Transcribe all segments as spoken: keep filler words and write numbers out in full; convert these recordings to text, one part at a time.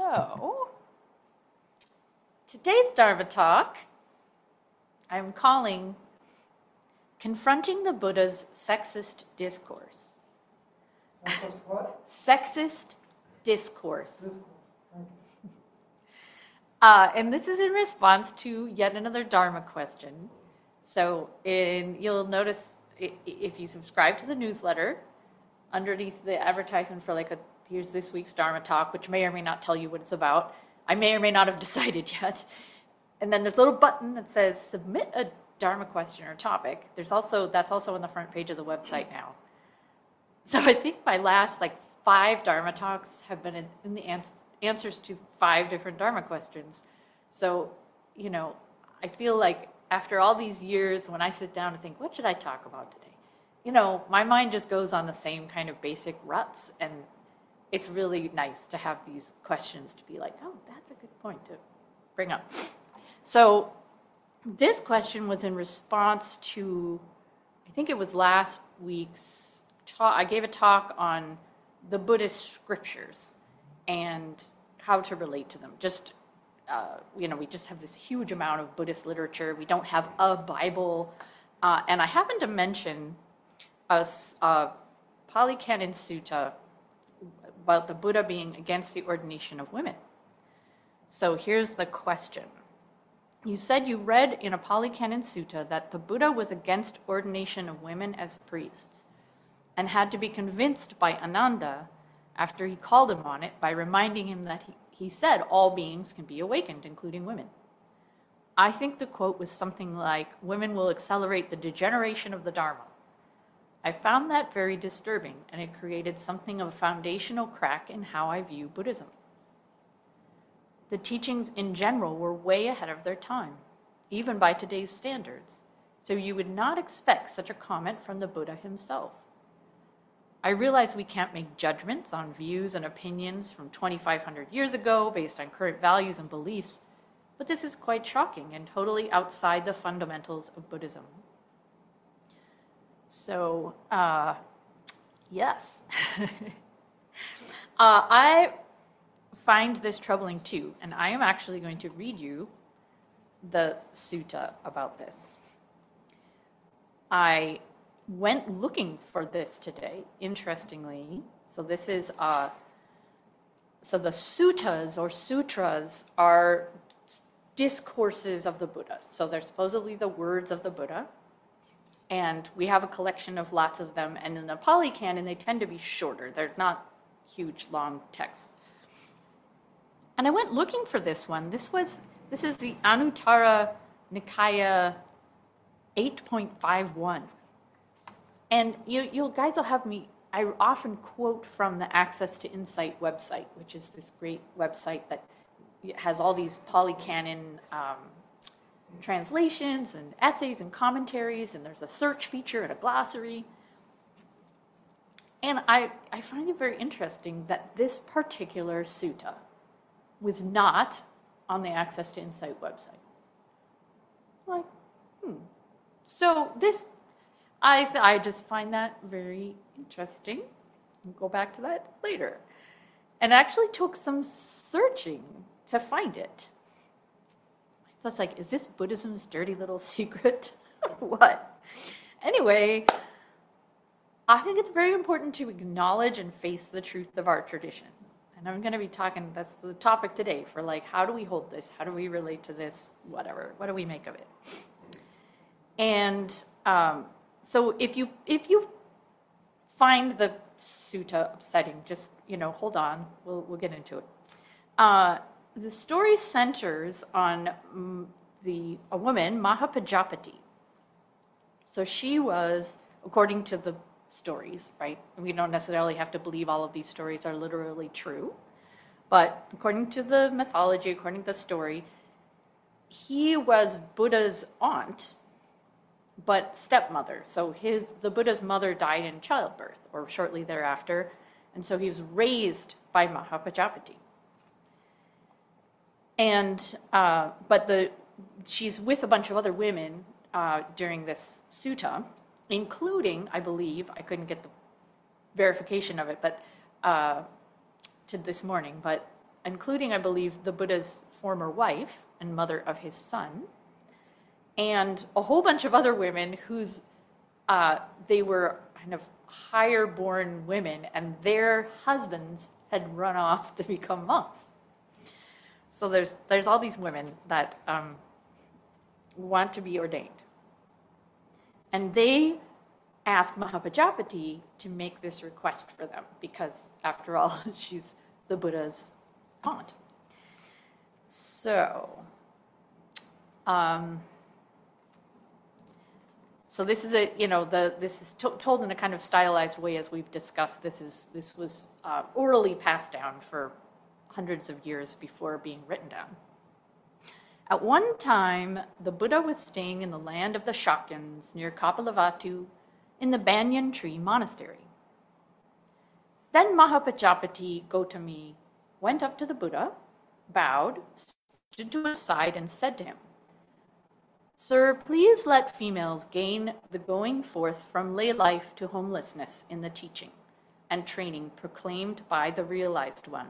So, today's Dharma talk, I'm calling Confronting the Buddha's Sexist Discourse. Sexist what? Sexist Discourse. Discourse. Thank you. Uh, and this is in response to yet another Dharma question. So, in, you'll notice i- if you subscribe to the newsletter, underneath the advertisement for like a here's this week's Dharma talk, which may or may not tell you what it's about. I may or may not have decided yet. And then there's a little button that says submit a Dharma question or topic. There's also that's also on the front page of the website now. So I think my last like five Dharma talks have been in, in the ans- answers to five different Dharma questions. So, you know, I feel like after all these years, when I sit down and think, what should I talk about today? You know, my mind just goes on the same kind of basic ruts, and it's really nice to have these questions to be like, oh, that's a good point to bring up. So this question was in response to, I think it was last week's talk. I gave a talk on the Buddhist scriptures and how to relate to them. Just, uh, you know, we just have this huge amount of Buddhist literature. We don't have a Bible. Uh, and I happened to mention a, a Pali Canon Sutta about the Buddha being against the ordination of women. So here's the question. You said you read in a Pali Canon Sutta that the Buddha was against ordination of women as priests and had to be convinced by Ananda after he called him on it by reminding him that he, he said all beings can be awakened, including women. I think the quote was something like, women will accelerate the degeneration of the Dharma. I found that very disturbing, and it created something of a foundational crack in how I view Buddhism. The teachings in general were way ahead of their time, even by today's standards, so you would not expect such a comment from the Buddha himself. I realize we can't make judgments on views and opinions from twenty-five hundred years ago based on current values and beliefs, but this is quite shocking and totally outside the fundamentals of Buddhism. So, uh, yes. uh, I find this troubling too, and I am actually going to read you the sutta about this. I went looking for this today, interestingly. So this is, uh, so the suttas or sutras are discourses of the Buddha. So they're supposedly the words of the Buddha. And we have a collection of lots of them. And in the Pali Canon, they tend to be shorter. They're not huge, long texts. And I went looking for this one. This was this is the Anuttara Nikaya eight point five one. And you you guys will have me, I often quote from the Access to Insight website, which is this great website that has all these Pali Canon um, translations and essays and commentaries, and there's a search feature and a glossary. And I, I find it very interesting that this particular sutta was not on the Access to Insight website. Like, hmm. So this, I, th- I just find that very interesting. We'll go back to that later. And actually took some searching to find it. So it's like, is this Buddhism's dirty little secret? What? Anyway, I think it's very important to acknowledge and face the truth of our tradition. And I'm going to be talking, that's the topic today, for like, how do we hold this? How do we relate to this? Whatever. What do we make of it? And um, so if you if you find the sutta upsetting, just, you know, hold on. We'll, we'll get into it. Uh, The story centers on um, the a woman, Mahapajapati. So she was, according to the stories, right? We don't necessarily have to believe all of these stories are literally true, but according to the mythology, according to the story, he was Buddha's aunt, but stepmother. So his the Buddha's mother died in childbirth or shortly thereafter, and so he was raised by Mahapajapati. And uh, but the she's with a bunch of other women uh, during this sutta, including, I believe, I couldn't get the verification of it, but uh, to this morning, but including, I believe, the Buddha's former wife and mother of his son, and a whole bunch of other women whose uh, they were kind of higher born women, and their husbands had run off to become monks. So there's there's all these women that um, want to be ordained, and they asked Mahapajapati to make this request for them because, after all, she's the Buddha's aunt. So, um, so this is a you know the this is to- told in a kind of stylized way, as we've discussed. This is this was uh, orally passed down for hundreds of years before being written down. At one time, the Buddha was staying in the land of the Shakyans near Kapilavatthu in the Banyan Tree Monastery. Then Mahapajapati Gautami went up to the Buddha, bowed, stood to his side, and said to him, "Sir, please let females gain the going forth from lay life to homelessness in the teaching and training proclaimed by the realized one."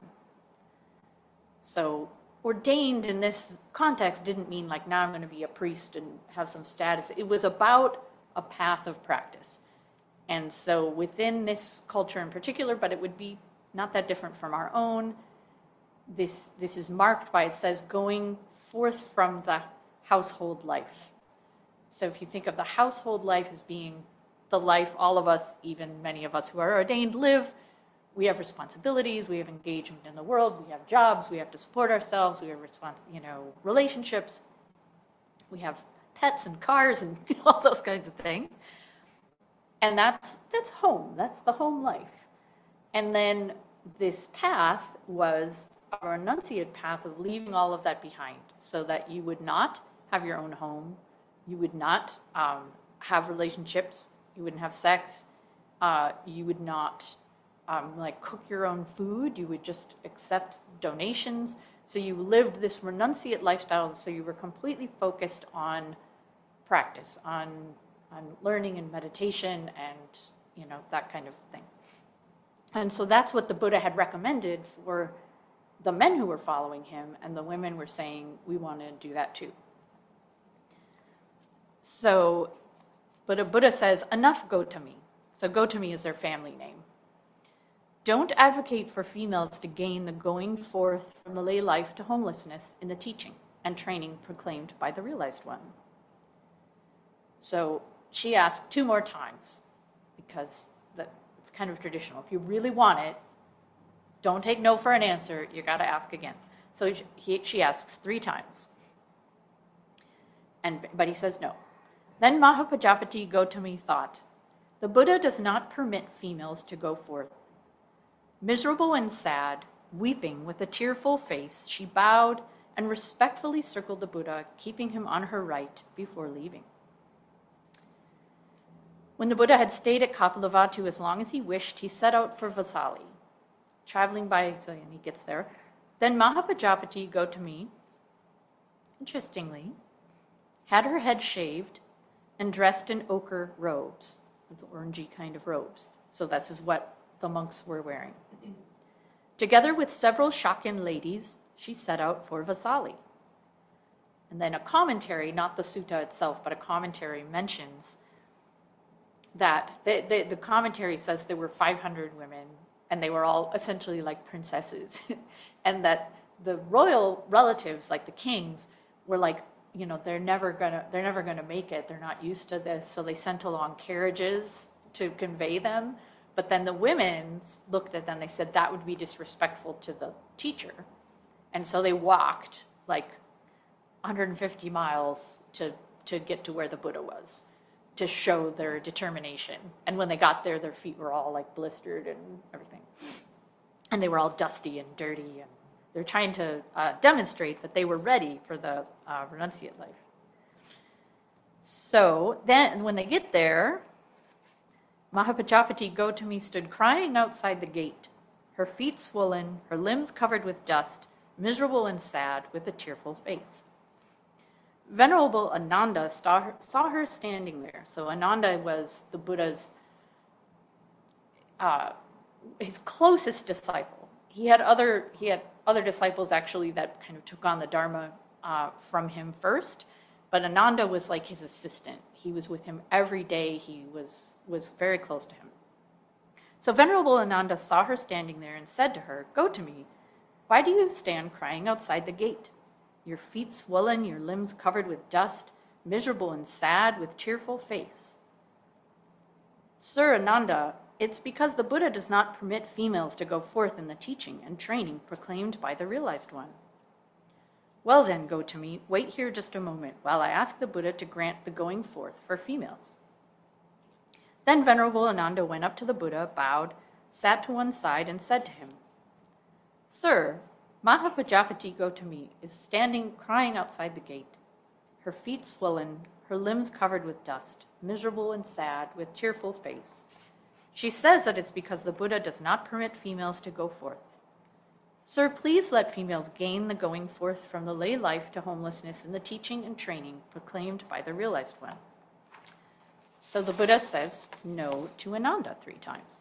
So ordained in this context didn't mean like now I'm going to be a priest and have some status. It was about a path of practice. And so within this culture in particular, but it would be not that different from our own, this this is marked by, it says, going forth from the household life. So if you think of the household life as being the life all of us, even many of us who are ordained, live, we have responsibilities, we have engagement in the world, we have jobs, we have to support ourselves, we have respons- you know, relationships, we have pets and cars and all those kinds of things. And that's that's home, that's the home life. And then this path was a renunciate path of leaving all of that behind so that you would not have your own home, you would not um, have relationships, you wouldn't have sex, uh, you would not um, like cook your own food, you would just accept donations. So you lived this renunciate lifestyle, so you were completely focused on practice, on on learning and meditation and, you know, that kind of thing. And so that's what the Buddha had recommended for the men who were following him, and the women were saying, we want to do that too. So, but a Buddha says, enough Gautami. So Gautami is their family name. Don't advocate for females to gain the going forth from the lay life to homelessness in the teaching and training proclaimed by the realized one. So she asked two more times, because that, it's kind of traditional. If you really want it, don't take no for an answer, you got to ask again. So he, she asks three times, and but he says no. Then Mahapajapati Gautami thought, the Buddha does not permit females to go forth. Miserable and sad, weeping with a tearful face, she bowed and respectfully circled the Buddha, keeping him on her right before leaving. When the Buddha had stayed at Kapilavatthu as long as he wished, he set out for Vasali. Traveling by, so and he gets there. Then Mahapajapati Gautami, interestingly, had her head shaved and dressed in ochre robes, the orangey kind of robes. So this is what the monks were wearing. Together with several Shakyan ladies, she set out for Vasali. And then a commentary, not the sutta itself, but a commentary mentions that the, the, the commentary says there were five hundred women, and they were all essentially like princesses, and that the royal relatives, like the kings, were like, you know, they're never gonna they're never gonna make it. They're not used to this, so they sent along carriages to convey them. But then the women looked at them. They said that would be disrespectful to the teacher, and so they walked like one hundred fifty miles to to get to where the Buddha was, to show their determination. And when they got there, their feet were all like blistered and everything. And they were all dusty and dirty. And they're trying to uh, demonstrate that they were ready for the uh, renunciate life. So then when they get there, Mahapajapati Gautami stood crying outside the gate, her feet swollen, her limbs covered with dust, miserable and sad, with a tearful face. Venerable Ananda saw her, saw her standing there. So Ananda was the Buddha's, uh, his closest disciple. he had other he had other disciples actually that kind of took on the Dharma uh, from him first, but Ananda was like his assistant. He was with him every day. He was was very close to him. So Venerable Ananda saw her standing there and said to her, "Gotami, why do you stand crying outside the gate? Your feet swollen, your limbs covered with dust, miserable and sad, with tearful face." "Sir Ananda, it's because the Buddha does not permit females to go forth in the teaching and training proclaimed by the realized one." "Well then, Gotami, wait here just a moment while I ask the Buddha to grant the going forth for females." Then Venerable Ananda went up to the Buddha, bowed, sat to one side, and said to him, "Sir, Mahapajapati Gotami is standing crying outside the gate, her feet swollen, her limbs covered with dust, miserable and sad, with tearful face. She says that it's because the Buddha does not permit females to go forth. Sir, please let females gain the going forth from the lay life to homelessness in the teaching and training proclaimed by the realized one." So the Buddha says no to Ananda three times.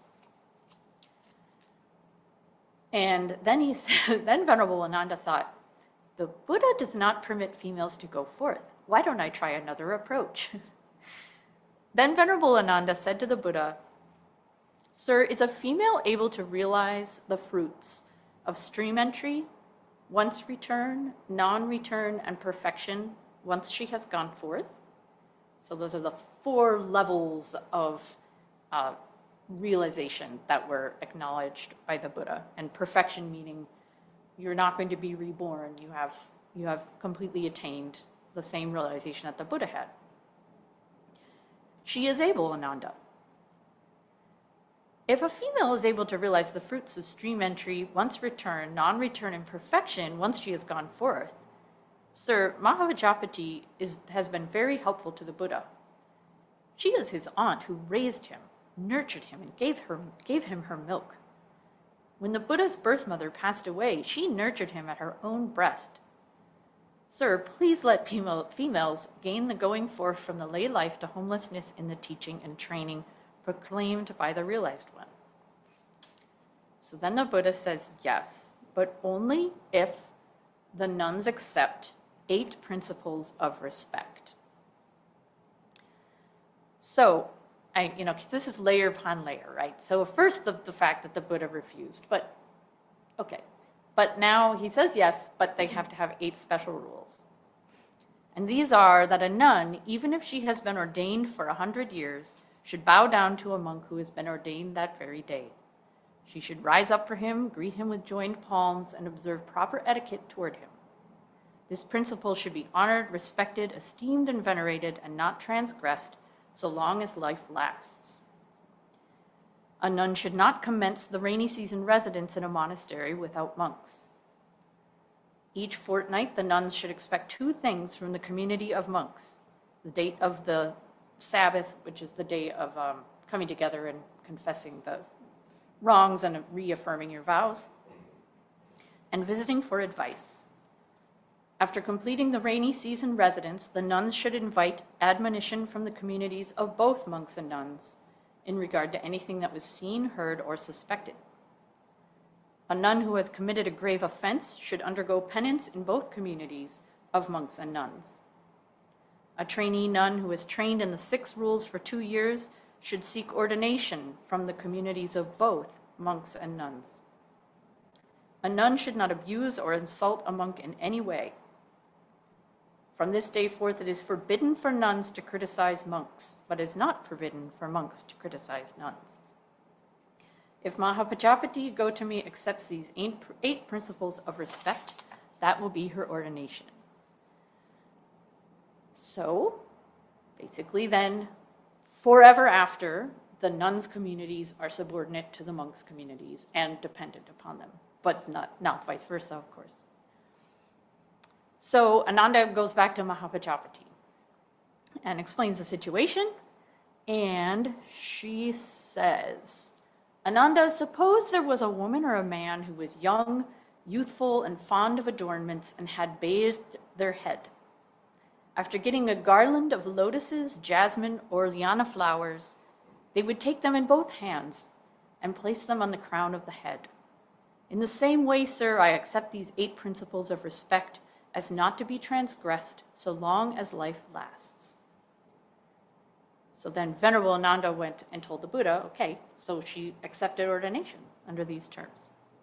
And then he said, then Venerable Ananda thought, "The Buddha does not permit females to go forth. Why don't I try another approach?" Then Venerable Ananda said to the Buddha, "Sir, is a female able to realize the fruits of stream entry, once return, non-return, and perfection once she has gone forth?" So those are the four levels of uh, realization that were acknowledged by the Buddha. And perfection meaning you're not going to be reborn. You have, you have completely attained the same realization that the Buddha had. "She is able, Ananda. If a female is able to realize the fruits of stream entry, once return, non-return, and perfection once she has gone forth, Sir, Mahapajapati is, has been very helpful to the Buddha. She is his aunt who raised him, nurtured him, and gave, her, gave him her milk. When the Buddha's birth mother passed away, she nurtured him at her own breast. Sir, please let female, females gain the going forth from the lay life to homelessness in the teaching and training proclaimed by the realized one." So then the Buddha says yes, but only if the nuns accept eight principles of respect. So, I, you know, this is layer upon layer, right? So first the, the fact that the Buddha refused, but okay. But now he says yes, but they have to have eight special rules. And these are that a nun, even if she has been ordained for a hundred years, should bow down to a monk who has been ordained that very day. She should rise up for him, greet him with joined palms, and observe proper etiquette toward him. This principle should be honored, respected, esteemed, and venerated, and not transgressed so long as life lasts. A nun should not commence the rainy season residence in a monastery without monks. Each fortnight, the nuns should expect two things from the community of monks: the date of the Sabbath, which is the day of um, coming together and confessing the wrongs and reaffirming your vows, and visiting for advice. After completing the rainy season residence, the nuns should invite admonition from the communities of both monks and nuns in regard to anything that was seen, heard, or suspected. A nun who has committed a grave offense should undergo penance in both communities of monks and nuns. A trainee nun who is trained in the six rules for two years should seek ordination from the communities of both monks and nuns. A nun should not abuse or insult a monk in any way. From this day forth, it is forbidden for nuns to criticize monks, but it is not forbidden for monks to criticize nuns. If Mahapajapati Gotami accepts these eight, eight principles of respect, that will be her ordination. So, basically then, forever after, the nuns' communities are subordinate to the monks' communities and dependent upon them, but not, not vice versa, of course. So Ananda goes back to Mahapajapati and explains the situation, and she says, Ananda, suppose there was a woman or a man who was young, youthful, and fond of adornments and had bathed their head. After getting a garland of lotuses, jasmine, or liana flowers, they would take them in both hands and place them on the crown of the head. In the same way, sir, I accept these eight principles of respect as not to be transgressed so long as life lasts. So then Venerable Ananda went and told the Buddha, okay, so she accepted ordination under these terms.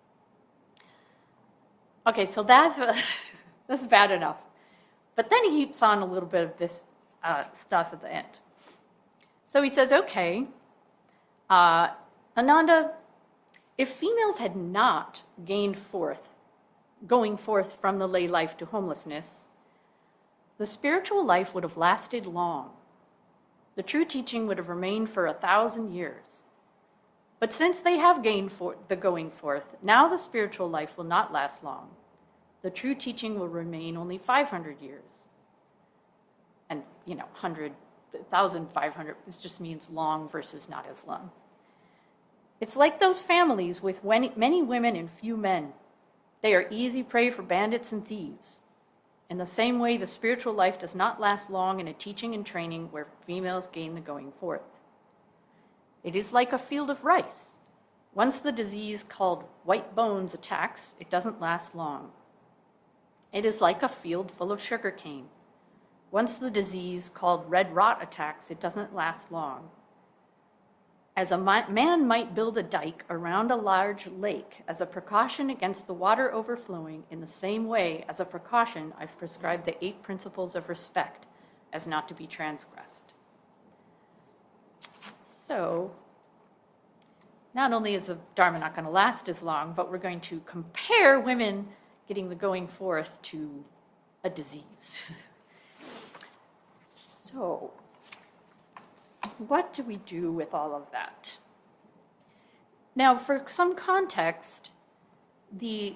Okay, so that's, that's bad enough. But then he heaps on a little bit of this uh, stuff at the end. So he says, okay, uh, Ananda, if females had not gained forth, going forth from the lay life to homelessness, the spiritual life would have lasted long. The true teaching would have remained for a thousand years. But since they have gained for the going forth, now the spiritual life will not last long. The true teaching will remain only five hundred years. And, you know, one hundred, one thousand five hundred, this just means long versus not as long. It's like those families with many women and few men. They are easy prey for bandits and thieves. In the same way, the spiritual life does not last long in a teaching and training where females gain the going forth. It is like a field of rice. Once the disease called white bones attacks, it doesn't last long. It is like a field full of sugar cane. Once the disease called red rot attacks, it doesn't last long. As a man might build a dike around a large lake as a precaution against the water overflowing, in the same way, as a precaution, I've prescribed the eight principles of respect as not to be transgressed. So, not only is the Dharma not going to last as long, but we're going to compare women getting the going forth to a disease. So, what do we do with all of that? Now, for some context, the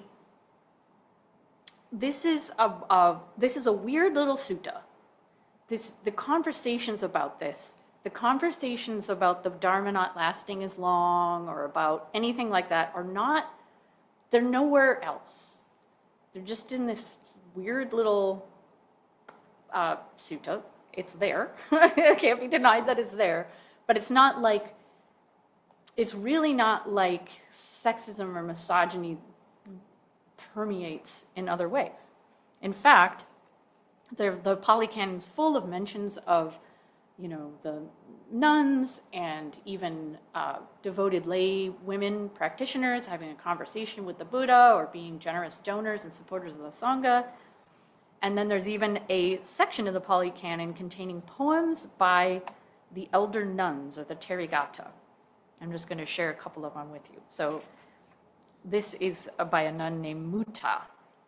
this is a, a this is a weird little sutta. This the conversations about this, the conversations about the Dharma not lasting as long or about anything like that are not. They're nowhere else. They're just in this weird little uh, sutta. It's there. It can't be denied that it's there. But it's not like, it's really not like sexism or misogyny permeates in other ways. In fact, the, the Pali Canon is full of mentions of, you know, the nuns and even uh, devoted lay women practitioners having a conversation with the Buddha or being generous donors and supporters of the Sangha. And then there's even a section of the Pali Canon containing poems by the elder nuns, or the Therigatha. I'm just going to share a couple of them with you. So this is by a nun named Mutta.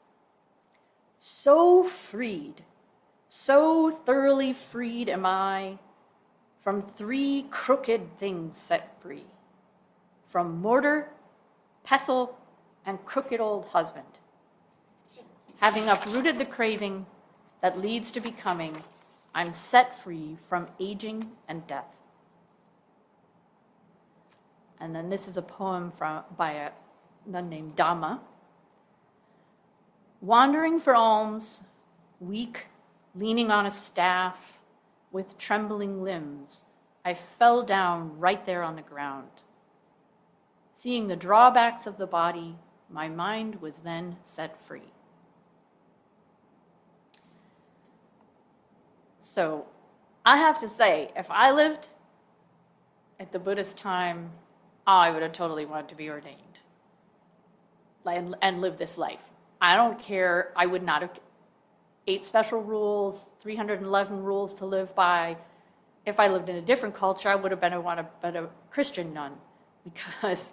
So freed, so thoroughly freed am I, from three crooked things set free, from mortar, pestle, and crooked old husband. Having uprooted the craving that leads to becoming, I'm set free from aging and death. And then this is a poem from, by a nun named Dhamma. Wandering for alms, weak, leaning on a staff, with trembling limbs, I fell down right there on the ground. Seeing the drawbacks of the body, my mind was then set free. So I have to say, if I lived at the Buddhist time, I would have totally wanted to be ordained and, and live this life. I don't care. I would not have eight special rules, three hundred eleven rules to live by. If I lived in a different culture, I would have been a, want a, been a Christian nun, because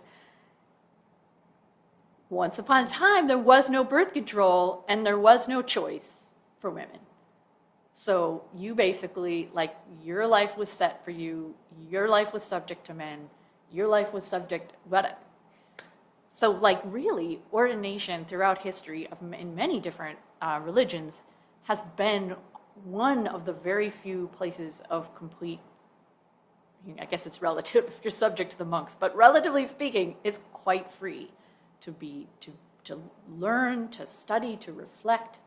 once upon a time, there was no birth control and there was no choice for women. So you basically, like, your life was set for you, your life was subject to men, your life was subject, but so like really ordination throughout history of in many different uh, religions has been one of the very few places of complete, I guess it's relative if you're subject to the monks, but relatively speaking, it's quite free to be, to, to learn, to study, to reflect.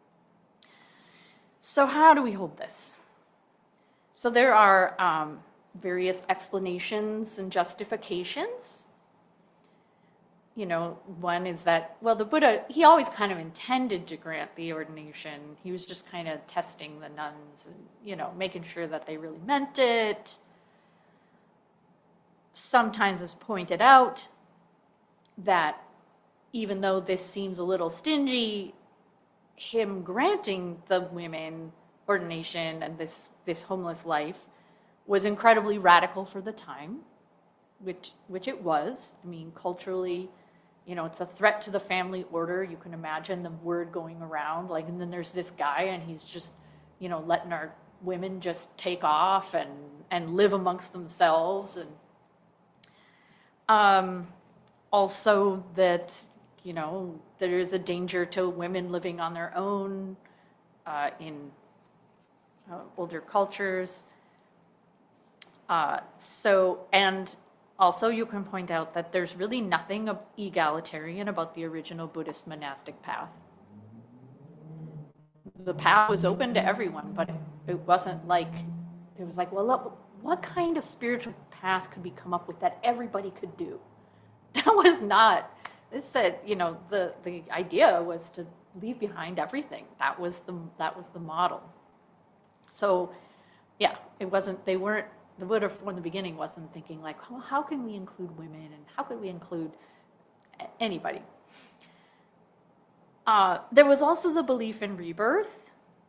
So how do we hold this? So there are um, various explanations and justifications. you know, one is that, well, the Buddha, he always kind of intended to grant the ordination. He was just kind of testing the nuns and, you know, making sure that they really meant it. Sometimes it's pointed out that even though this seems a little stingy, him granting the women ordination and this, this homeless life was incredibly radical for the time, which, which it was. I mean, culturally, you know, it's a threat to the family order. You can imagine the word going around, like, and then there's this guy and he's just, you know, letting our women just take off and, and live amongst themselves. And um, also that, you know, there is a danger to women living on their own uh, in uh, older cultures. Uh, so, and also, you can point out that there's really nothing egalitarian about the original Buddhist monastic path. The path was open to everyone, but it, it wasn't like, it was like, well, look, what kind of spiritual path could we come up with that everybody could do? That was not, this said, you know, the, the idea was to leave behind everything. That was the, that was the model. So, yeah, it wasn't, they weren't, the Buddha from the beginning wasn't thinking like, well, how can we include women and how could we include anybody? Uh, there was also the belief in rebirth.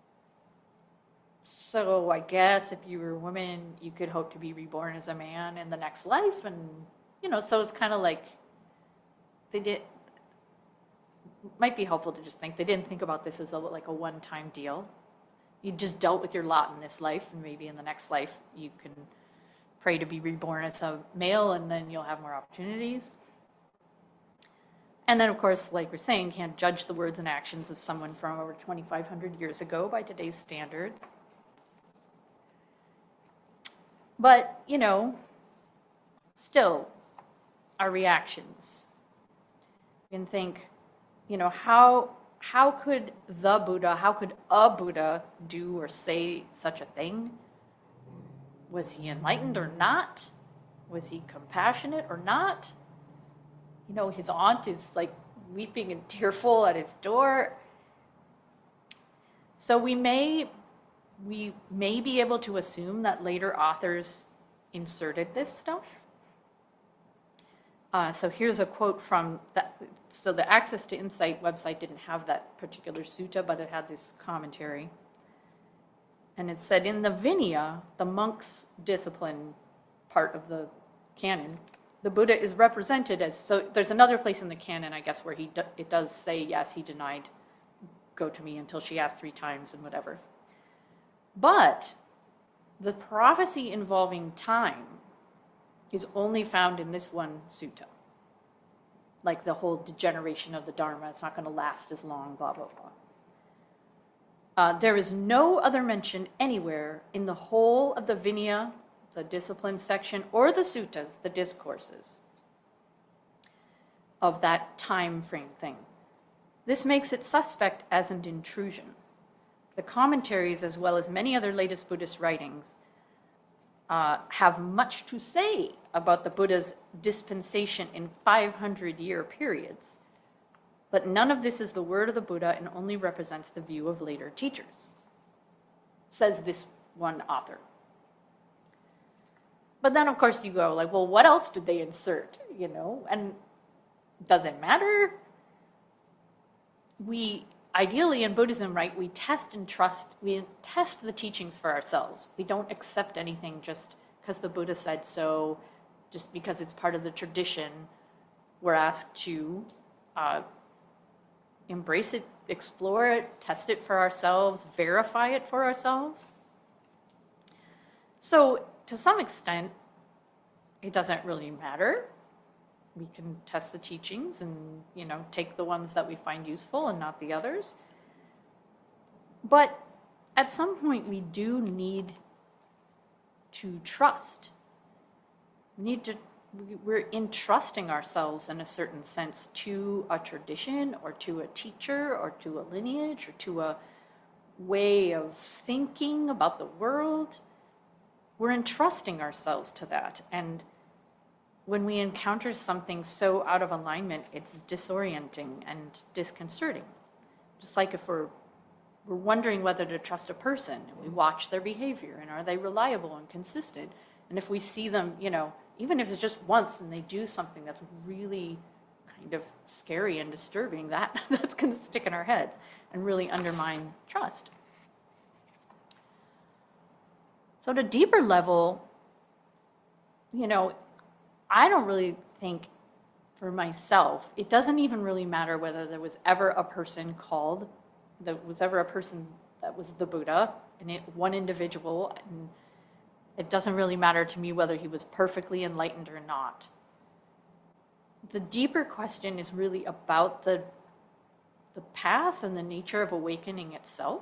So I guess if you were a woman, you could hope to be reborn as a man in the next life. And, you know, so it's kind of like they did, might be helpful to just think, they didn't think about this as a, like a one-time deal. You just dealt with your lot in this life, and maybe in the next life you can pray to be reborn as a male, and then you'll have more opportunities. And then, of course, like we're saying, can't judge the words and actions of someone from over twenty-five hundred years ago by today's standards. But, you know, still, our reactions. You can think, you know, how... How could the Buddha, how could a Buddha do or say such a thing? Was he enlightened or not? Was he compassionate or not? You know, his aunt is like weeping and tearful at his door. So we may, we may be able to assume that later authors inserted this stuff. Uh, so here's a quote from that. So the Access to Insight website didn't have that particular sutta, but it had this commentary. And it said, in the Vinaya, the monk's discipline part of the canon, the Buddha is represented as, so there's another place in the canon, I guess, where he do, it does say, yes, he denied Gotami until she asked three times and whatever. But the prophecy involving time is only found in this one sutta. Like the whole degeneration of the Dharma, it's not going to last as long, blah, blah, blah. Uh, there is no other mention anywhere in the whole of the Vinaya, the discipline section, or the suttas, the discourses, of that time frame thing. This makes it suspect as an intrusion. The commentaries, as well as many other latest Buddhist writings, uh, have much to say about the Buddha's dispensation in five hundred year periods. But none of this is the word of the Buddha and only represents the view of later teachers, says this one author. But then, of course, you go like, well, what else did they insert? You know, and does it matter? We, ideally in Buddhism, right, we test and trust, we test the teachings for ourselves. We don't accept anything just because the Buddha said so, just because it's part of the tradition. We're asked to uh, embrace it, explore it, test it for ourselves, verify it for ourselves. So, to some extent, it doesn't really matter. We can test the teachings and, you know, take the ones that we find useful and not the others. But at some point, we do need to trust. We need to, we're entrusting ourselves in a certain sense to a tradition or to a teacher or to a lineage or to a way of thinking about the world. We're entrusting ourselves to that. And when we encounter something so out of alignment, it's disorienting and disconcerting. Just like if we're we're wondering whether to trust a person, and we watch their behavior, and are they reliable and consistent? And if we see them, you know, even if it's just once and they do something that's really kind of scary and disturbing, that that's going to stick in our heads and really undermine trust. So at a deeper level, you know, I don't really think for myself, it doesn't even really matter whether there was ever a person called, there was ever a person that was the Buddha, and it, one individual, and it doesn't really matter to me whether he was perfectly enlightened or not. The deeper question is really about the, the path and the nature of awakening itself.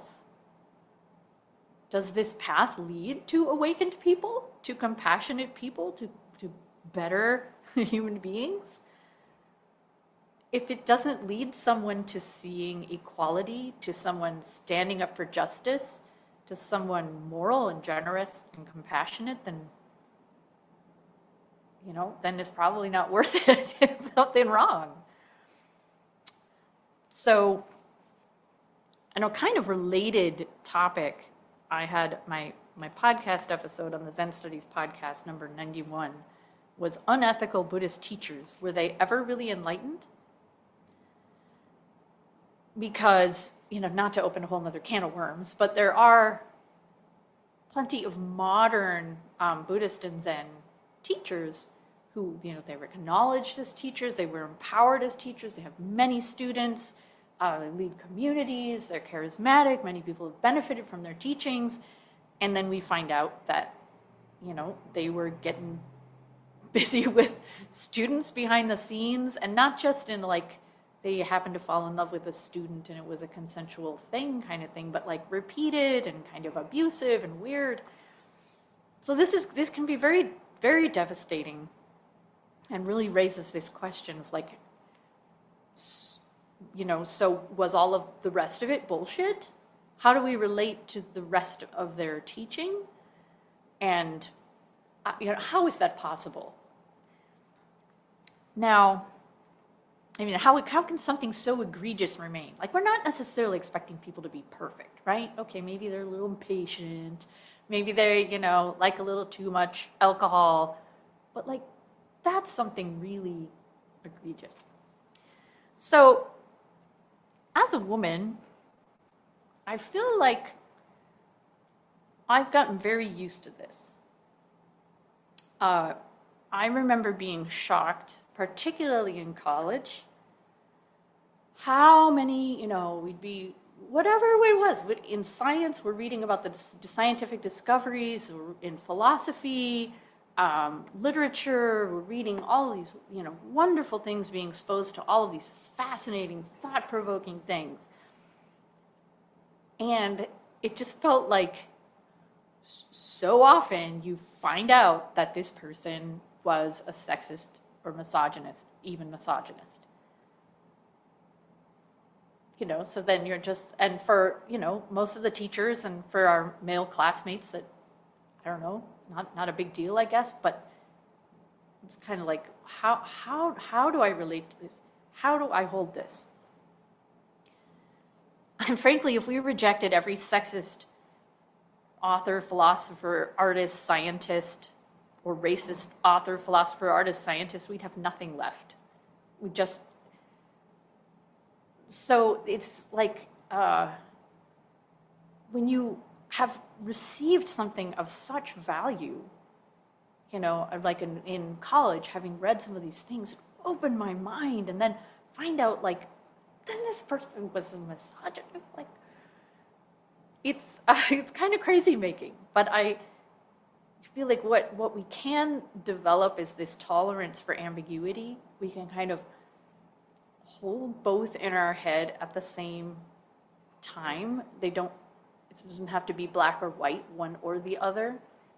Does this path lead to awakened people, to compassionate people, to, to better human beings? If it doesn't lead someone to seeing equality, to someone standing up for justice, to someone moral and generous and compassionate, then, you know, then it's probably not worth it. It's something wrong. So, and a kind of related topic, I had my, my podcast episode on the Zen Studies podcast, number ninety-one, was unethical Buddhist teachers. Were they ever really enlightened? Because, you know, not to open a whole nother can of worms, but there are plenty of modern um, Buddhist and Zen teachers who, you know, they were acknowledged as teachers, they were empowered as teachers, they have many students, uh, they lead communities, they're charismatic, many people have benefited from their teachings, and then we find out that, you know, they were getting busy with students behind the scenes, and not just in like, they happened to fall in love with a student and it was a consensual thing kind of thing, but like repeated and kind of abusive and weird. So this is this can be very, very devastating and really raises this question of like, you know, so was all of the rest of it bullshit? How do we relate to the rest of their teaching? And, uh, you know, how is that possible? Now, I mean, how, how can something so egregious remain? Like, we're not necessarily expecting people to be perfect, right? Okay, maybe they're a little impatient. Maybe they, you know, like a little too much alcohol. But, like, that's something really egregious. So, as a woman, I feel like I've gotten very used to this. Uh, I remember being shocked, particularly in college, how many, you know, we'd be, whatever it was, in science, we're reading about the, the scientific discoveries, in philosophy, um, literature, we're reading all of these, you know, wonderful things, being exposed to all of these fascinating, thought-provoking things. And it just felt like so often you find out that this person was a sexist or misogynist, even misogynist. You know, so then you're just, and for, you know, most of the teachers and for our male classmates that, I don't know, not, not a big deal, I guess, but it's kind of like, how, how, how do I relate to this? How do I hold this? And frankly, if we rejected every sexist author, philosopher, artist, scientist, or racist author, philosopher, artist, scientist, we'd have nothing left. We just, so it's like uh, when you have received something of such value, you know, like in, in college, having read some of these things, open my mind, and then find out, like, then this person was a misogynist. Like, it's uh, it's kind of crazy making, but I feel like what, what we can develop is this tolerance for ambiguity. We can kind of hold both in our head at the same time. They don't, it doesn't have to be black or white, one or the other.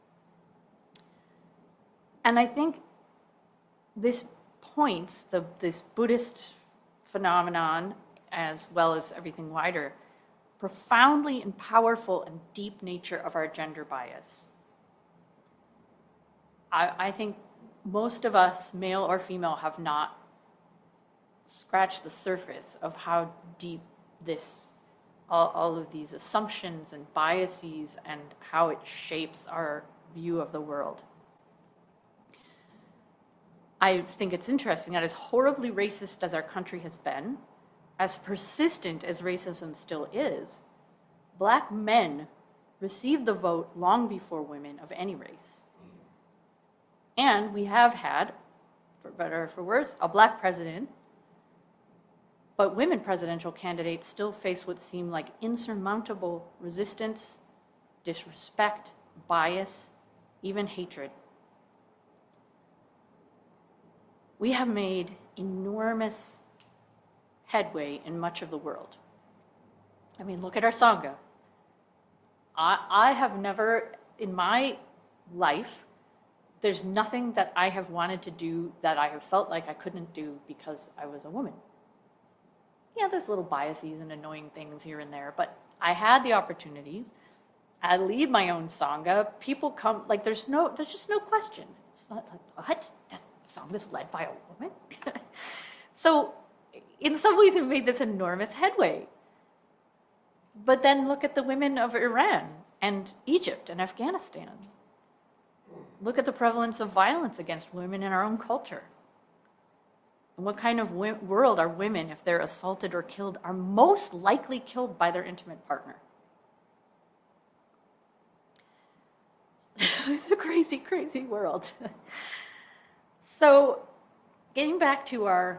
And I think this points, the, this Buddhist phenomenon, as well as everything wider, profoundly and powerful and deep nature of our gender bias. I, I think most of us, male or female, have not scratched the surface of how deep this, all, all of these assumptions and biases and how it shapes our view of the world. I think it's interesting that as horribly racist as our country has been, as persistent as racism still is, Black men received the vote long before women of any race. And we have had, for better or for worse, a Black president, but women presidential candidates still face what seem like insurmountable resistance, disrespect, bias, even hatred. We have made enormous headway in much of the world. I mean, look at our Sangha. I, I have never, in my life, there's nothing that I have wanted to do that I have felt like I couldn't do because I was a woman. Yeah, there's little biases and annoying things here and there, but I had the opportunities. I lead my own Sangha. People come, like there's no, there's just no question. It's not like, what? That Sangha is led by a woman? So in some ways it made this enormous headway. But then look at the women of Iran and Egypt and Afghanistan. Look at the prevalence of violence against women in our own culture. And what kind of wo- world are women, if they're assaulted or killed, are most likely killed by their intimate partner? It's a crazy, crazy world. So getting back to our,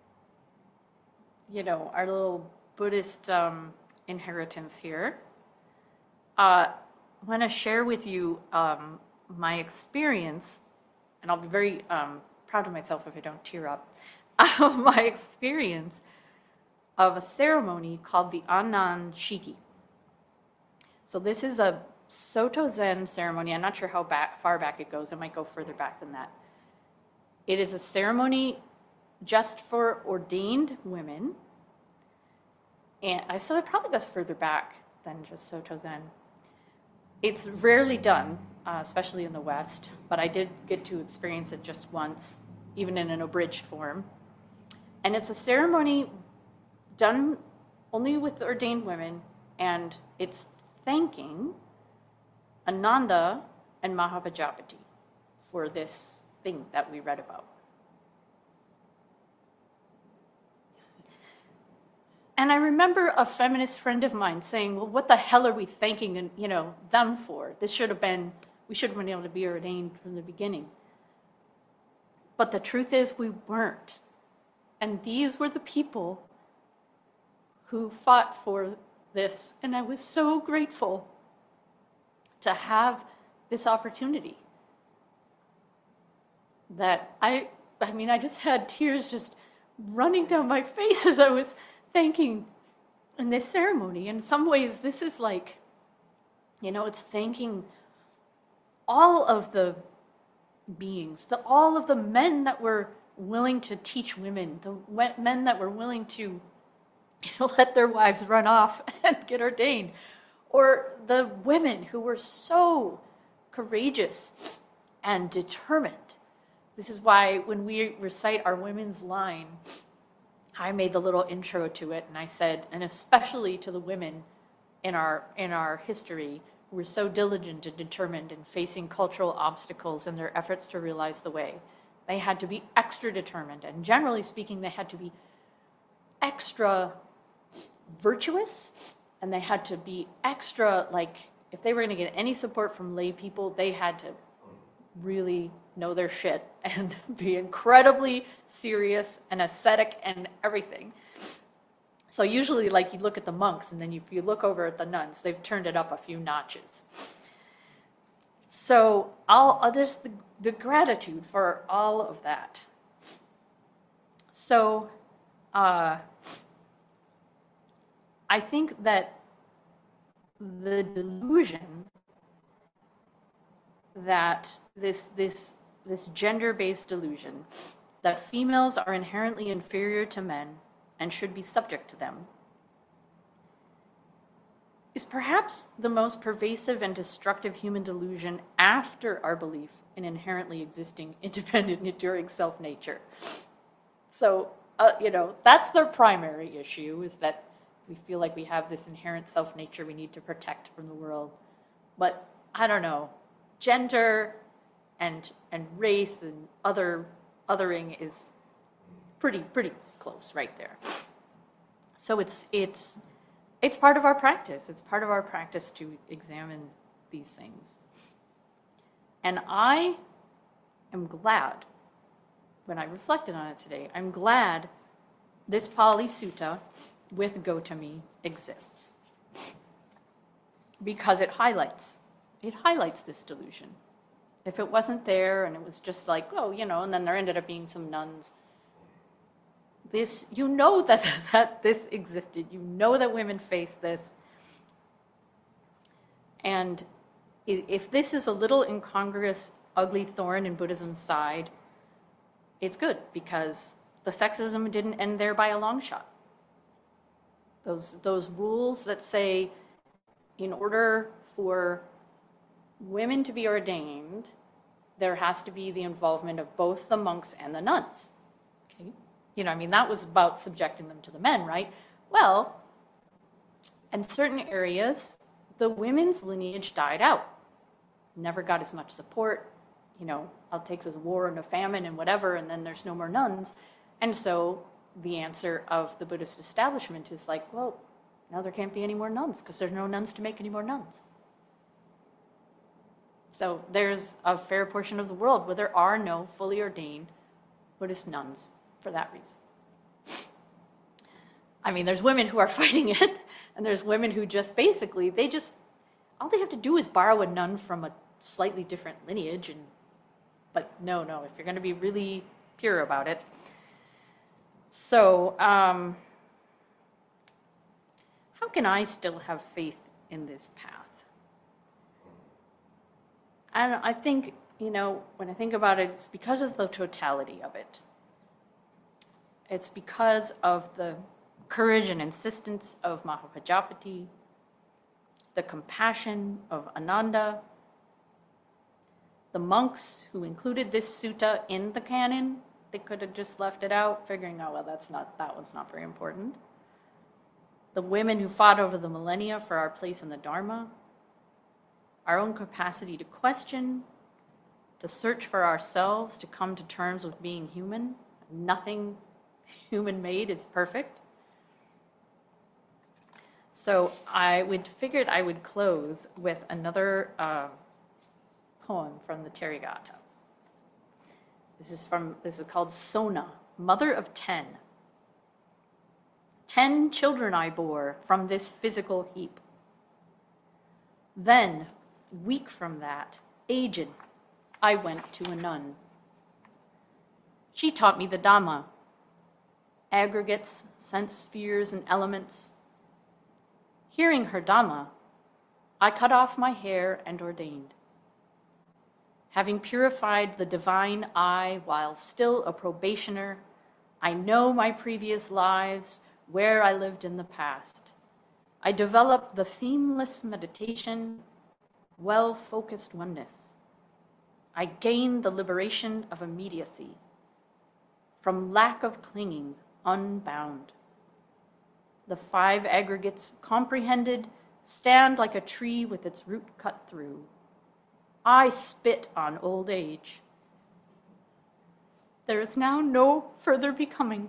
you know, our little Buddhist um, inheritance here, uh, I want to share with you um, my experience, and I'll be very um, proud of myself if I don't tear up, uh, my experience of a ceremony called the Annan Shiki. So this is a Soto Zen ceremony. I'm not sure how back, far back it goes. It might go further back than that. It is a ceremony just for ordained women. And I said it probably goes further back than just Soto Zen. It's rarely done, uh, especially in the West, but I did get to experience it just once, even in an abridged form. And it's a ceremony done only with ordained women, and it's thanking Ananda and Mahapajapati for this thing that we read about. And I remember a feminist friend of mine saying, well, what the hell are we thanking, you know, them for? This should have been, we should have been able to be ordained from the beginning. But the truth is we weren't. And these were the people who fought for this. And I was so grateful to have this opportunity that I, I mean, I just had tears just running down my face as I was thanking in this ceremony. In some ways, this is like, you know, it's thanking all of the beings, the, all of the men that were willing to teach women, the men that were willing to, you know, let their wives run off and get ordained, or the women who were so courageous and determined. This is why when we recite our women's line, I made the little intro to it, and I said, and especially to the women in our in our history who were so diligent and determined in facing cultural obstacles in their efforts to realize the way. They had to be extra determined, and generally speaking, they had to be extra virtuous, and they had to be extra, like, if they were going to get any support from lay people, they had to really know their shit and be incredibly serious and ascetic and everything. So usually, like, you look at the monks, and then if you look over at the nuns, they've turned it up a few notches. So I'll, uh, there's the, the gratitude for all of that. So uh, I think that the delusion that this this this gender-based delusion that females are inherently inferior to men and should be subject to them is perhaps the most pervasive and destructive human delusion after our belief an inherently existing, independent, enduring self-nature. So, uh, you know, that's their primary issue, is that we feel like we have this inherent self-nature we need to protect from the world. But, I don't know, gender and and race and other othering is pretty, pretty close right there. So it's it's it's part of our practice. It's part of our practice to examine these things. And I am glad, when I reflected on it today, I'm glad this Pali Sutta with Gautami exists. Because it highlights, it highlights this delusion. If it wasn't there and it was just like, oh, you know, and then there ended up being some nuns, this, you know that, that this existed. You know that women face this. And if this is a little incongruous, ugly thorn in Buddhism's side, it's good, because the sexism didn't end there by a long shot. Those, those rules that say, in order for women to be ordained, there has to be the involvement of both the monks and the nuns. Okay? You know, I mean, that was about subjecting them to the men, right? Well, in certain areas, the women's lineage died out. Never got as much support. You know, all it takes is a war and a famine and whatever, and then there's no more nuns. And so the answer of the Buddhist establishment is like, well, now there can't be any more nuns because there's no nuns to make any more nuns. So there's a fair portion of the world where there are no fully ordained Buddhist nuns for that reason. I mean, there's women who are fighting it, and there's women who just basically, they just, all they have to do is borrow a nun from a slightly different lineage, and but no, no, if you're going to be really pure about it. So, um, how can I still have faith in this path? And I think, you know, when I think about it, it's because of the totality of it. It's because of the courage and insistence of Mahapajapati, the compassion of Ananda, the monks who included this sutta in the canon. They could have just left it out, figuring, oh, well, that's not, that one's not very important. The women who fought over the millennia for our place in the Dharma, our own capacity to question, to search for ourselves, to come to terms with being human. Nothing human-made is perfect. So I would figured I would close with another uh, poem from the Therigatha. This is from, this is called Sona, mother of ten. Ten children I bore from this physical heap. Then, weak from that, aged, I went to a nun. She taught me the Dhamma, aggregates, sense spheres, and elements. Hearing her Dhamma, I cut off my hair and ordained. Having purified the divine I while still a probationer, I know my previous lives, where I lived in the past. I developed the themeless meditation, well-focused oneness. I gained the liberation of immediacy, from lack of clinging, unbound. The five aggregates comprehended stand like a tree with its root cut through. I spit on old age. There is now no further becoming.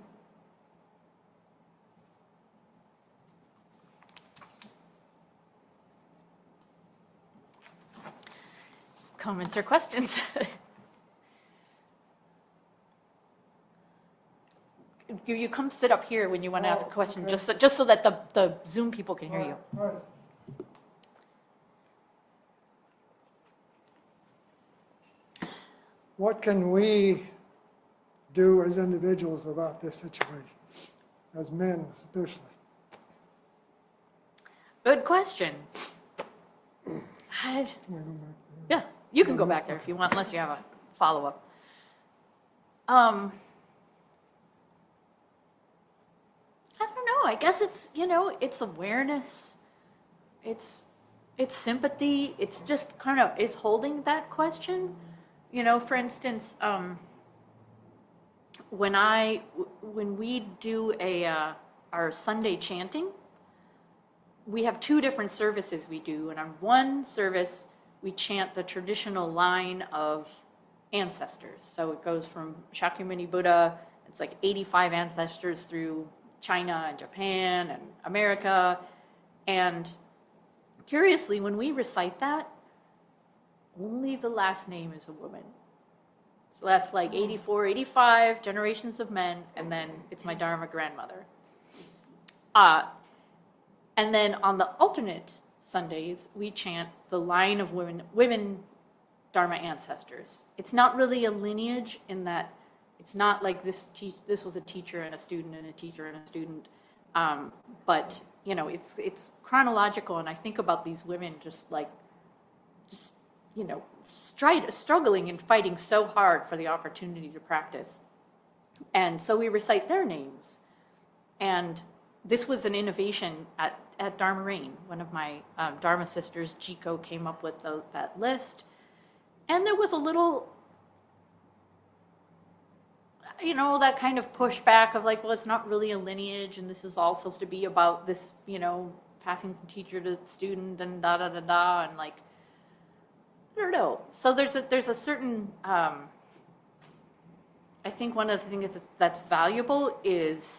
Comments or questions? you, you come sit up here when you want to ask a Oh, question, okay. just so, just so that the, the Zoom people can hear you. All right. What can we do as individuals about this situation, as men especially? Good question. I'd, Can we go back there? yeah, you can go back there if you want, unless you have a follow-up. Um, I don't know. I guess it's, you know, it's awareness. It's, it's sympathy. It's just kind of, it's holding that question. you know, for instance, um, when I when we do a uh, our Sunday chanting, we have two different services we do, and on one service we chant the traditional line of ancestors. So it goes from Shakyamuni Buddha. It's like eighty-five ancestors through China and Japan and America. And curiously, when we recite that, only the last name is a woman. So that's like eighty-four, eighty-five generations of men, and then it's my Dharma grandmother. Uh, and then on the alternate Sundays, we chant the line of women, women Dharma ancestors. It's not really a lineage in that it's not like this te- this was a teacher and a student and a teacher and a student, um, but you know, it's it's chronological, and I think about these women just like, just, you know, stri- struggling and fighting so hard for the opportunity to practice. And so we recite their names. And this was an innovation at, at Dharma Rain. One of my um, Dharma sisters, Jiko, came up with the, that list. And there was a little, you know, that kind of pushback of like, well, it's not really a lineage, and this is all supposed to be about this, you know, passing from teacher to student and da da da da, and like, I don't know. So there's a there's a certain, um, I think one of the things that's, that's valuable is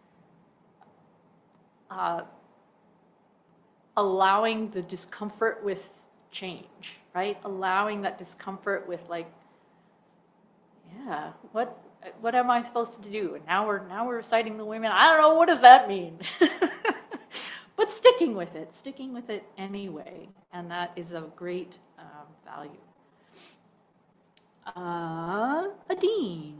uh, allowing the discomfort with change, right? Allowing that discomfort with like, yeah, what what am I supposed to do? And now we're now we're reciting the women. I don't know, what does that mean? But sticking with it, sticking with it anyway, and that is a great um, value. Uh, Adine.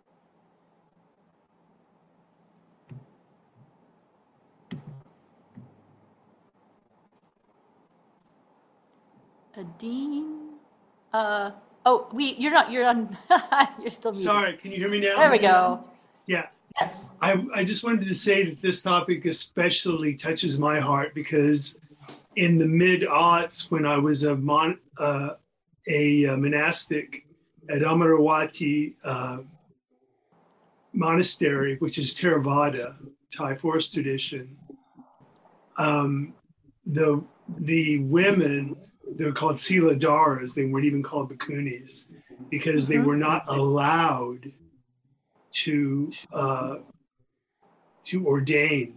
Adine. Uh, oh, we. You're not. You're on. You're still muted. Sorry, can you hear me now? There we go. Yeah. Yes. I, I just wanted to say that this topic especially touches my heart because in the mid-aughts, when I was a, mon, uh, a, a monastic at Amaravati uh, Monastery, which is Theravada, Thai forest tradition, um, the, the women, they're called Siladaras, they weren't even called Bhikkhunis, because they were not allowed to uh, to ordain.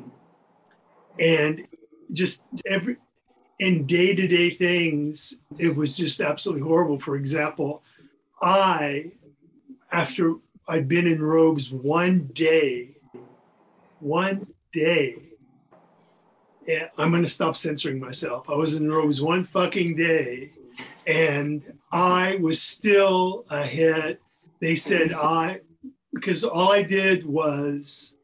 And just every in day-to-day things, it was just absolutely horrible. For example, I, after I'd been in robes one day, one day, and I'm going to stop censoring myself. I was in robes one fucking day, and I was still ahead. They said I, because all I did was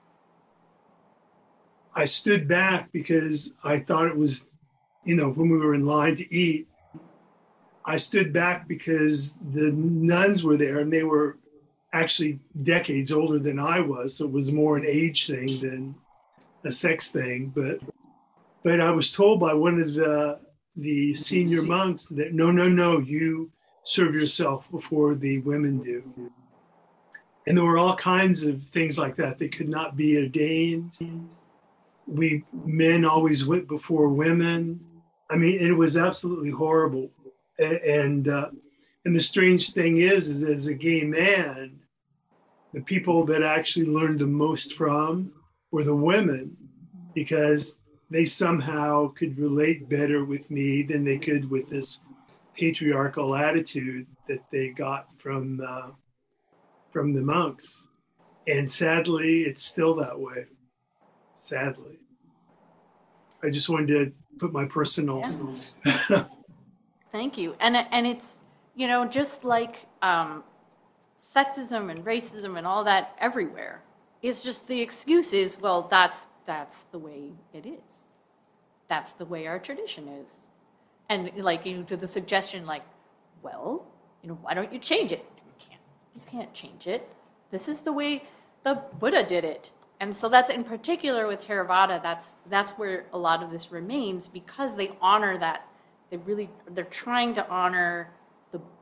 I stood back because I thought it was, you know, when we were in line to eat, I stood back because the nuns were there and they were actually decades older than I was. So it was more an age thing than a sex thing. But but I was told by one of the the senior monks that no, no, no, you serve yourself before the women do. And there were all kinds of things like that. They could not be ordained. We men always went before women. I mean, it was absolutely horrible. And uh, and the strange thing is, is as a gay man, the people that actually learned the most from were the women, because they somehow could relate better with me than they could with this patriarchal attitude that they got from uh, from the monks. And sadly, it's still that way. Sadly. I just wanted to put my personal... Yeah. Thank you. And and it's, you know, just like um, sexism and racism and all that everywhere. It's just the excuse is, well, that's that's the way it is. That's the way our tradition is. And like, you know, to the suggestion, like, well, you know, why don't you change it? You can't. You can't change it. This is the way the Buddha did it. And so that's in particular with Theravada, that's that's where a lot of this remains, because they honor that. They really, they're trying to honor the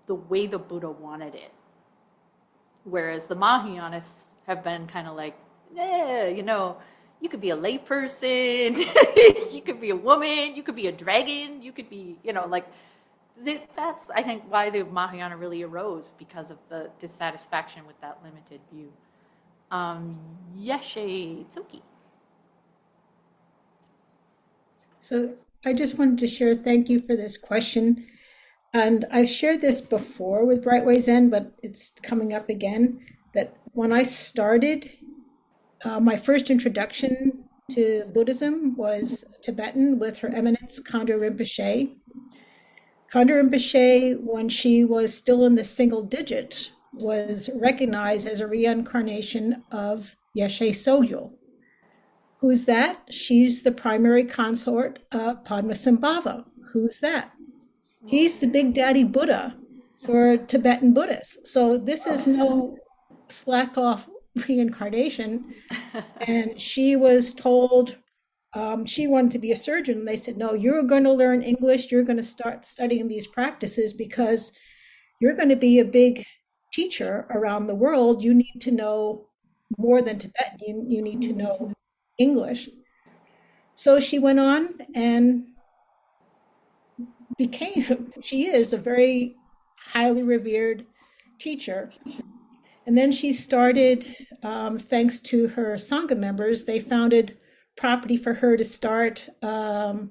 the way the Buddha wanted it. Whereas the Mahayanists have been kind of like, eh, you know, you could be a layperson, you could be a woman, you could be a dragon, you could be, you know, like, that's, I think, why the Mahayana really arose, because of the dissatisfaction with that limited view. Um, Yeshe Tsuki. So I just wanted to share, thank you for this question. And I've shared this before with Brightway Zen, but it's coming up again, that when I started, uh, my first introduction to Buddhism was Tibetan with Her Eminence Khandro Rinpoche. Khandro Rinpoche, when she was still in the single digit, was recognized as a reincarnation of Yeshe Sogyal. Who's that? She's the primary consort of Padmasambhava. Who's that? He's the big daddy Buddha for Tibetan Buddhists. So this is no slack off reincarnation. And she was told, um, she wanted to be a surgeon. And they said, no, you're going to learn English. You're going to start studying these practices because you're going to be a big teacher around the world. You need to know more than Tibetan. You, you need to know English. So she went on and became, she is a very highly revered teacher. And then she started, um, thanks to her Sangha members, they founded property for her to start um,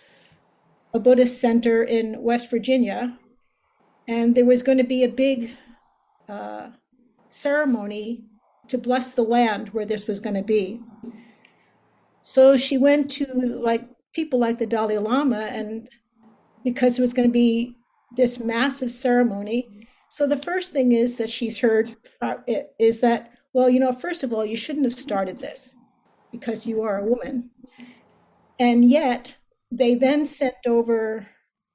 a Buddhist center in West Virginia. And there was going to be a big uh, ceremony to bless the land where this was going to be. So she went to like people like the Dalai Lama, and because it was going to be this massive ceremony. So the first thing is that she's heard is that, well, you know, first of all, you shouldn't have started this because you are a woman. And yet they then sent over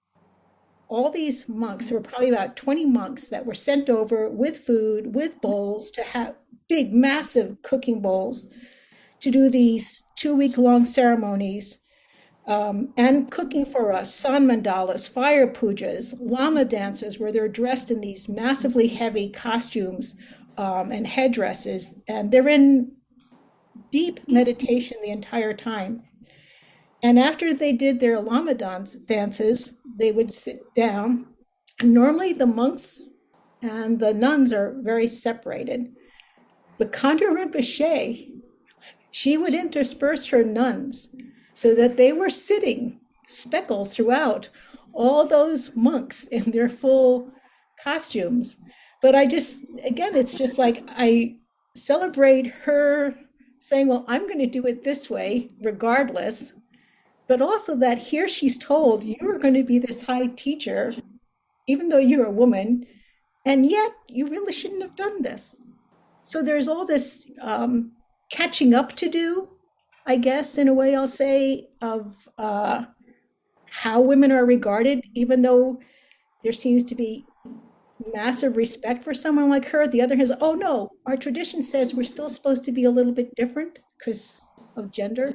all these monks. There were probably about twenty monks that were sent over with food, with bowls, to have big, massive cooking bowls, to do these two-week-long ceremonies, um, and cooking for us, san mandalas, fire pujas, lama dances, where they're dressed in these massively heavy costumes um, and headdresses, and they're in deep meditation the entire time. And after they did their lama dance, dances, they would sit down. And normally the monks and the nuns are very separated. But Khandro Rinpoche, she would intersperse her nuns so that they were sitting speckled throughout, all those monks in their full costumes. But I just, again, it's just like I celebrate her saying, well, I'm going to do it this way regardless. But also that here she's told, you are going to be this high teacher, even though you're a woman, and yet you really shouldn't have done this. So there's all this um, catching up to do, I guess, in a way I'll say, of uh, how women are regarded, even though there seems to be massive respect for someone like her. The other hand is, oh no, our tradition says we're still supposed to be a little bit different because of gender.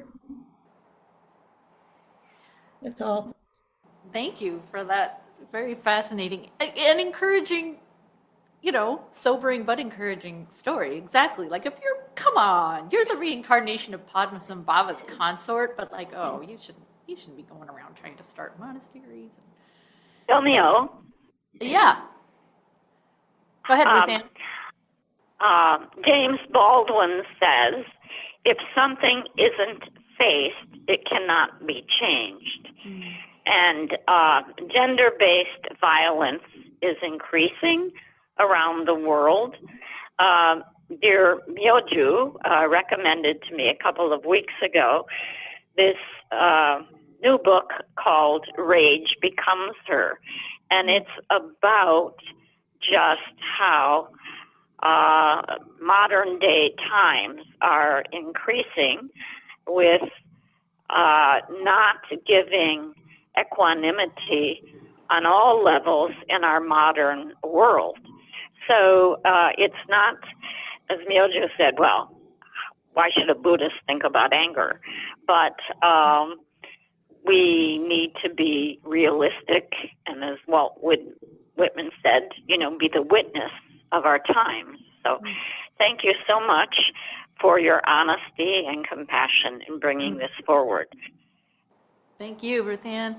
That's all. Thank you for that very fascinating and encouraging, you know, sobering but encouraging story. Exactly. Like if you're, come on, you're the reincarnation of Padmasambhava's consort, but like, oh, you shouldn't, you shouldn't be going around trying to start monasteries. Romeo. Yeah. Go ahead, Um, Ruth Ann. uh, James Baldwin says, if something isn't faced, it cannot be changed. Mm. And uh, gender-based violence is increasing around the world. Uh, dear Myoju uh, recommended to me a couple of weeks ago this uh, new book called Rage Becomes Her. And it's about just how uh, modern day times are increasing with uh, not giving equanimity on all levels in our modern world. So uh, it's not, as Myojo said, well, why should a Buddhist think about anger? But um, we need to be realistic, and as Walt would Whitman said, you know, be the witness of our time. So thank you so much for your honesty and compassion in bringing this forward. Thank you, Ruth Ann.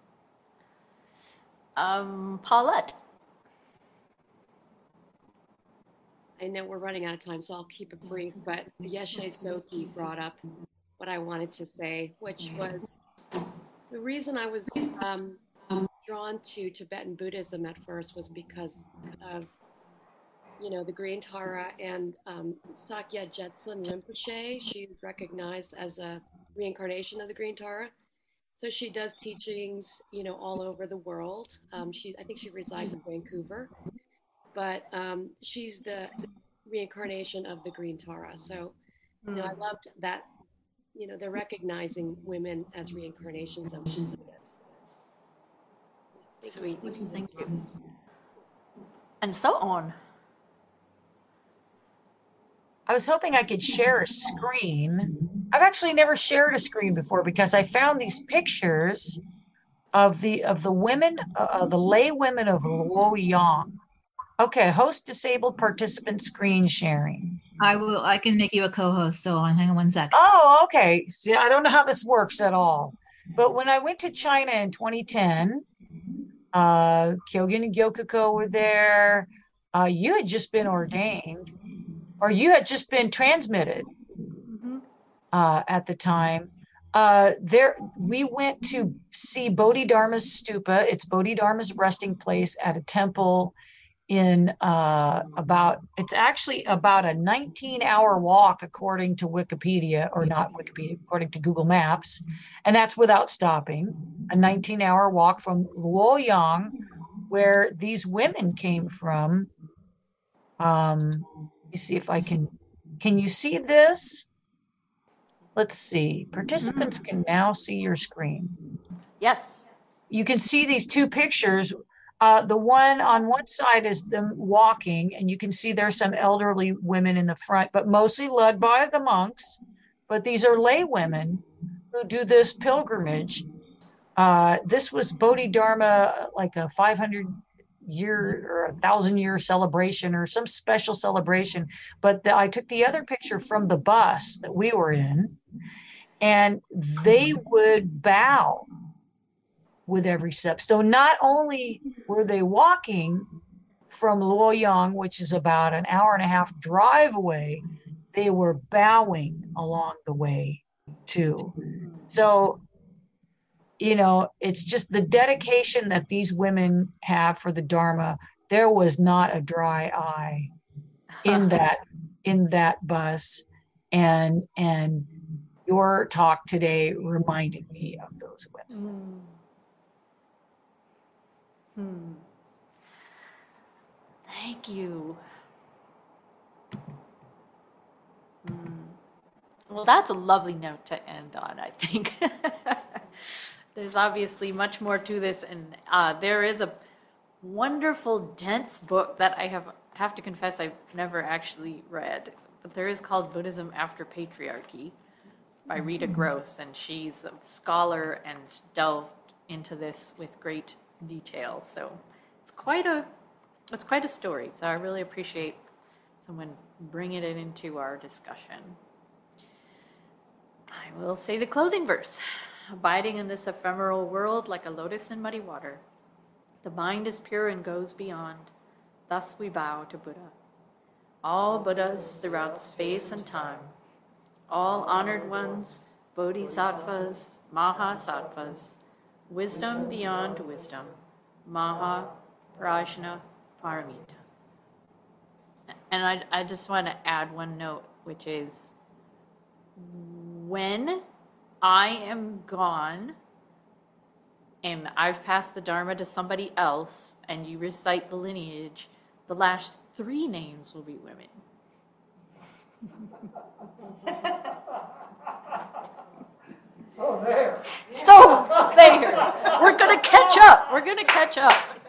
Um, Paulette. I know we're running out of time, so I'll keep it brief, but Yeshe Soki brought up what I wanted to say, which was the reason I was um, drawn to Tibetan Buddhism at first was because of, you know, the Green Tara and um, Sakya Jetsun Rinpoche. She's recognized as a reincarnation of the Green Tara. So she does teachings, you know, all over the world. Um, she, I think she resides in Vancouver, but um, she's the, the reincarnation of the Green Tara. So, you know, I loved that, you know, they're recognizing women as reincarnations of Buddhas. Sweet, thank you. And so on. I was hoping I could share a screen. I've actually never shared a screen before because I found these pictures of the of the women, uh, the lay women of Luoyang. Okay, host disabled participant screen sharing. I will. I can make you a co-host. So on, hang on one second. Oh, okay. See, I don't know how this works at all. But when I went to China in twenty ten, uh, Kyogen and Gyokoko were there. Uh, you had just been ordained, or you had just been transmitted Mm-hmm. uh, at the time. Uh, there, we went to see Bodhidharma's stupa. It's Bodhidharma's resting place at a temple in uh, about, it's actually about a nineteen hour walk according to Wikipedia, or not Wikipedia, according to Google Maps. And that's without stopping, a nineteen hour walk from Luoyang, where these women came from. Um, let me see if I can, can you see this? Let's see, participants can now see your screen. Yes. You can see these two pictures. Uh, the one on one side is them walking, and you can see there's some elderly women in the front, but mostly led by the monks. But these are lay women who do this pilgrimage. Uh, this was Bodhidharma, like a five hundred year or a thousand year celebration or some special celebration. But the, I took the other picture from the bus that we were in, and they would bow with every step. So not only were they walking from Luoyang, which is about an hour and a half drive away, they were bowing along the way too. So, you know, it's just the dedication that these women have for the Dharma. There was not a dry eye in that, in that bus. And, and your talk today reminded me of those women. Mm. Hmm. Thank you. Hmm. Well, that's a lovely note to end on, I think. There's obviously much more to this, and uh, there is a wonderful, dense book that I have have to confess I've never actually read, but there is called Buddhism After Patriarchy by Rita Gross, and she's a scholar and delved into this with great detail. So it's quite a it's quite a story. So I really appreciate someone bringing it into our discussion. I will say the closing verse. Abiding in this ephemeral world like a lotus in muddy water, the mind is pure and goes beyond. Thus we bow to Buddha. All Buddhas throughout space and time, all honored ones, bodhisattvas, mahasattvas, wisdom beyond wisdom, Maha Prajna Paramita. And I, I just want to add one note, which is when I am gone and I've passed the Dharma to somebody else and you recite the lineage, the last three names will be women. So there. So there, we're going to catch up. We're going to catch up.